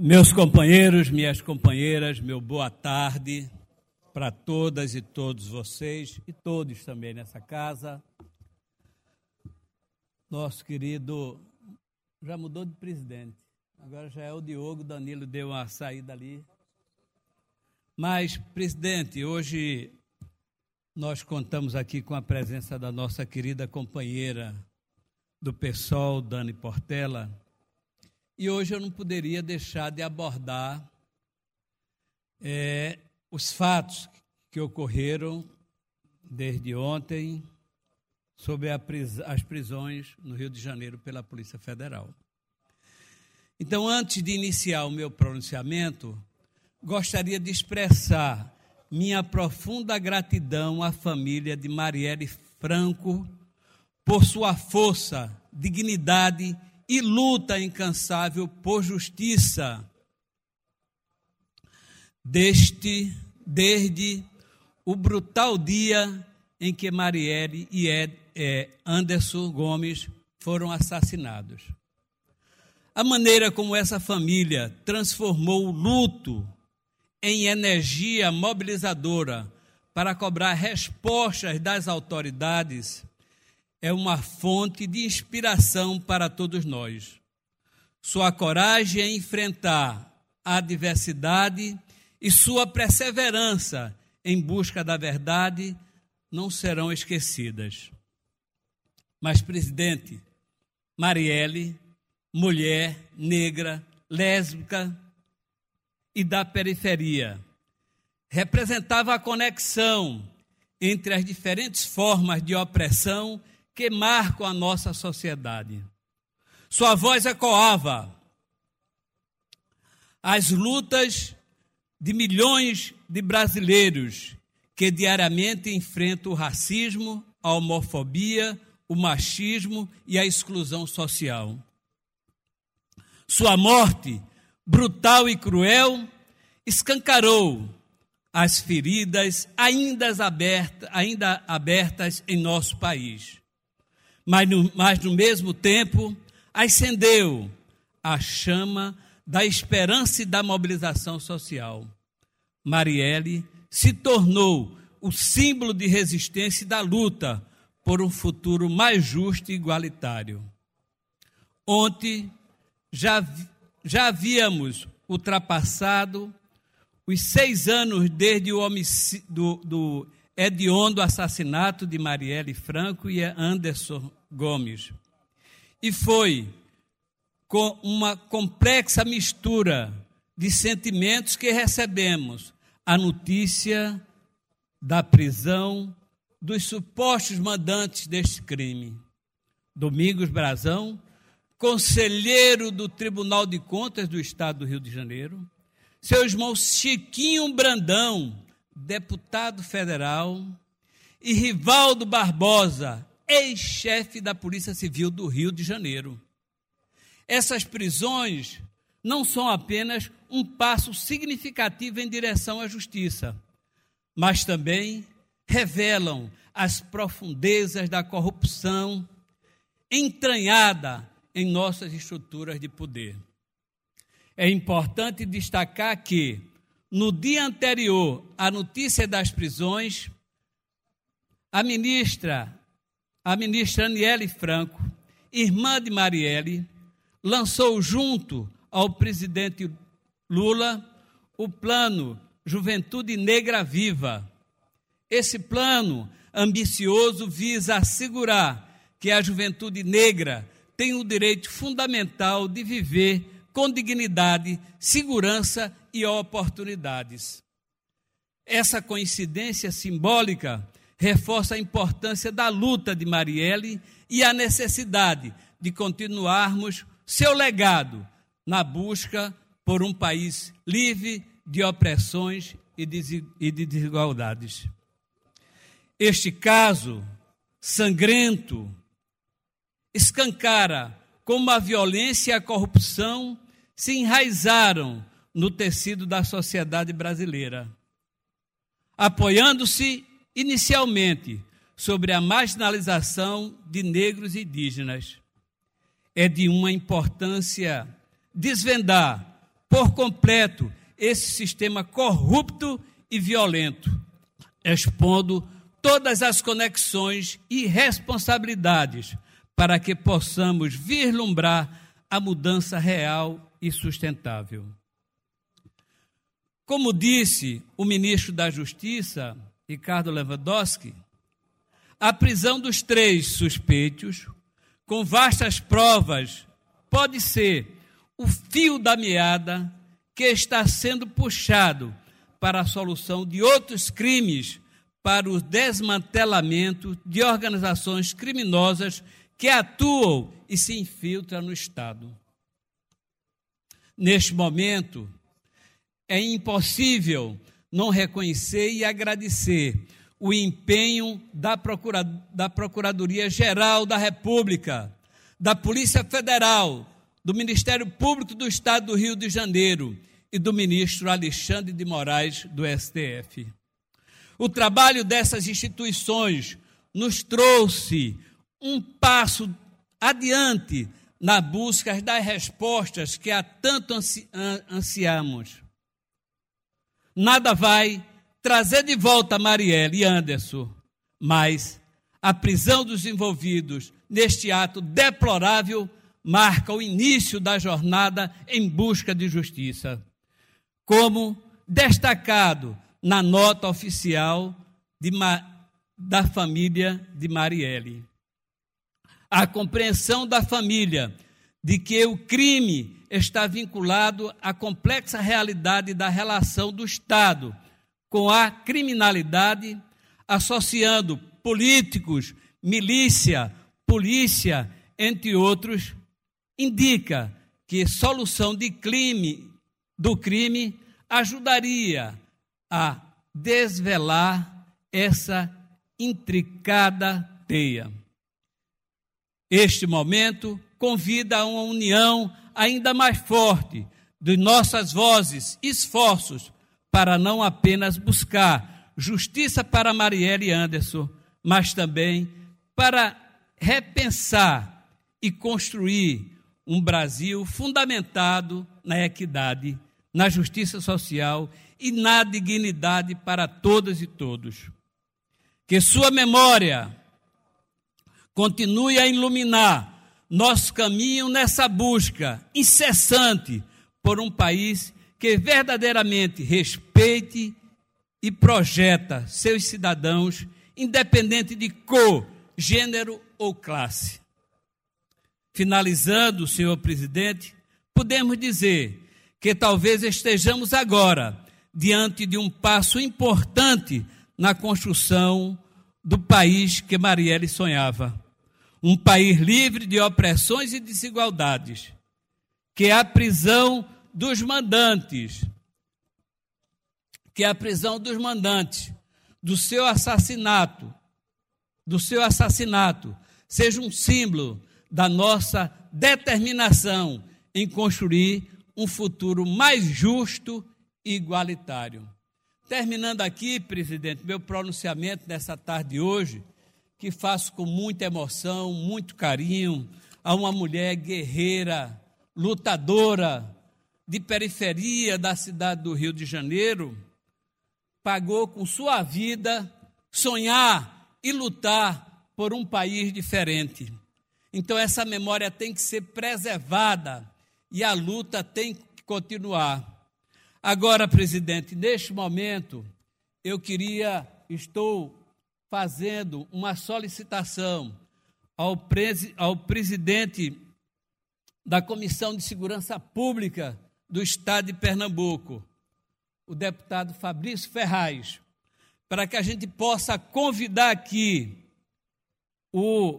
Meus companheiros, minhas companheiras, meu boa tarde para todas e todos vocês e todos também nessa casa. Nosso querido já mudou de presidente, agora já é o Diogo. Danilo deu uma saída ali. Mas, presidente, hoje nós contamos aqui com a presença da nossa querida companheira do PSOL, Dani Portela. E hoje eu não poderia deixar de abordar os fatos que ocorreram desde ontem sobre as prisões no Rio de Janeiro pela Polícia Federal. Então, antes de iniciar o meu pronunciamento, gostaria de expressar minha profunda gratidão à família de Marielle Franco por sua força, dignidade e luta incansável por justiça desde o brutal dia em que Marielle e Anderson Gomes foram assassinados. A maneira como essa família transformou o luto em energia mobilizadora para cobrar respostas das autoridades é uma fonte de inspiração para todos nós. Sua coragem em enfrentar a adversidade e sua perseverança em busca da verdade não serão esquecidas. Mas, presidente, Marielle, mulher, negra, lésbica e da periferia, representava a conexão entre as diferentes formas de opressão que marcam a nossa sociedade. Sua voz ecoava as lutas de milhões de brasileiros que diariamente enfrentam o racismo, a homofobia, o machismo e a exclusão social. Sua morte, brutal e cruel, escancarou as feridas ainda abertas em nosso país. Mas no mesmo tempo, acendeu a chama da esperança e da mobilização social. Marielle se tornou o símbolo de resistência e da luta por um futuro mais justo e igualitário. Ontem, já havíamos ultrapassado os 6 anos desde o homicídio do hediondo assassinato de Marielle Franco e Anderson Gomes. E foi com uma complexa mistura de sentimentos que recebemos a notícia da prisão dos supostos mandantes deste crime. Domingos Brazão, conselheiro do Tribunal de Contas do Estado do Rio de Janeiro, seu irmão Chiquinho Brandão, deputado federal, e Rivaldo Barbosa, ex-chefe da Polícia Civil do Rio de Janeiro. Essas prisões não são apenas um passo significativo em direção à justiça, mas também revelam as profundezas da corrupção entranhada em nossas estruturas de poder. É importante destacar que, no dia anterior à notícia das prisões, a ministra Aniele Franco, irmã de Marielle, lançou junto ao presidente Lula o plano Juventude Negra Viva. Esse plano ambicioso visa assegurar que a juventude negra tem o direito fundamental de viver com dignidade, segurança e oportunidades. Essa coincidência simbólica reforça a importância da luta de Marielle e a necessidade de continuarmos seu legado na busca por um país livre de opressões e de desigualdades. Este caso sangrento escancara como a violência e a corrupção se enraizaram no tecido da sociedade brasileira, apoiando-se inicialmente sobre a marginalização de negros e indígenas. É de uma importância desvendar por completo esse sistema corrupto e violento, expondo todas as conexões e responsabilidades para que possamos vislumbrar a mudança real e sustentável. Como disse o ministro da Justiça, Ricardo Lewandowski, a prisão dos 3 suspeitos, com vastas provas, pode ser o fio da meada que está sendo puxado para a solução de outros crimes, para o desmantelamento de organizações criminosas que atuam e se infiltram no Estado. Neste momento, é impossível não reconhecer e agradecer o empenho da Procuradoria-Geral da República, da Polícia Federal, do Ministério Público do Estado do Rio de Janeiro e do ministro Alexandre de Moraes, do STF. O trabalho dessas instituições nos trouxe um passo adiante na busca das respostas que há tanto ansiamos. Nada vai trazer de volta Marielle e Anderson, mas a prisão dos envolvidos neste ato deplorável marca o início da jornada em busca de justiça, como destacado na nota oficial da família de Marielle. A compreensão da família de que o crime está vinculado à complexa realidade da relação do Estado com a criminalidade, associando políticos, milícia, polícia, entre outros, indica que solução do crime ajudaria a desvelar essa intricada teia. Este momento convida a uma união ainda mais forte de nossas vozes e esforços para não apenas buscar justiça para Marielle e Anderson, mas também para repensar e construir um Brasil fundamentado na equidade, na justiça social e na dignidade para todas e todos. Que sua memória continue a iluminar nosso caminho nessa busca incessante por um país que verdadeiramente respeite e projeta seus cidadãos, independente de cor, gênero ou classe. Finalizando, senhor presidente, podemos dizer que talvez estejamos agora diante de um passo importante na construção do país que Marielle sonhava. Um país livre de opressões e desigualdades, que a prisão dos mandantes, do seu assassinato, seja um símbolo da nossa determinação em construir um futuro mais justo e igualitário. Terminando aqui, presidente, meu pronunciamento nessa tarde de hoje, que faço com muita emoção, muito carinho, a uma mulher guerreira, lutadora, de periferia da cidade do Rio de Janeiro, pagou com sua vida sonhar e lutar por um país diferente. Então essa memória tem que ser preservada e a luta tem que continuar. Agora, presidente, neste momento, estou fazendo uma solicitação ao presidente da Comissão de Segurança Pública do Estado de Pernambuco, o deputado Fabrício Ferraz, para que a gente possa convidar aqui o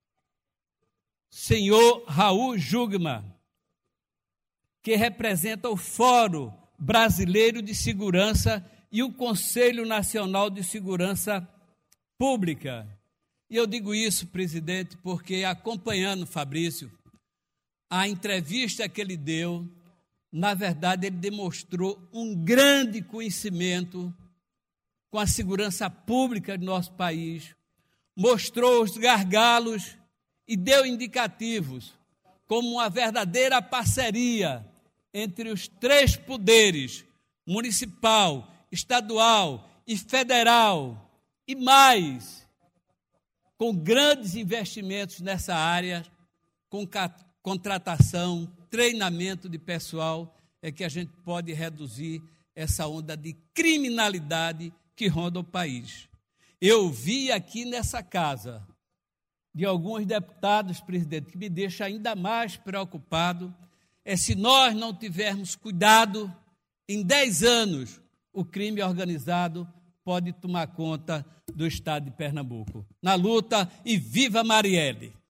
senhor Raul Jugman, que representa o Fórum Brasileiro de Segurança e o Conselho Nacional de Segurança Pública. E eu digo isso, presidente, porque acompanhando Fabrício, a entrevista que ele deu, na verdade, ele demonstrou um grande conhecimento com a segurança pública do nosso país, mostrou os gargalos e deu indicativos como uma verdadeira parceria entre os três poderes, municipal, estadual e federal, e mais, com grandes investimentos nessa área, com contratação, treinamento de pessoal, é que a gente pode reduzir essa onda de criminalidade que ronda o país. Eu vi aqui nessa casa de alguns deputados, presidente, que me deixa ainda mais preocupado, é se nós não tivermos cuidado, em 10 anos, o crime organizado pode tomar conta do estado de Pernambuco. Na luta, e viva Marielle!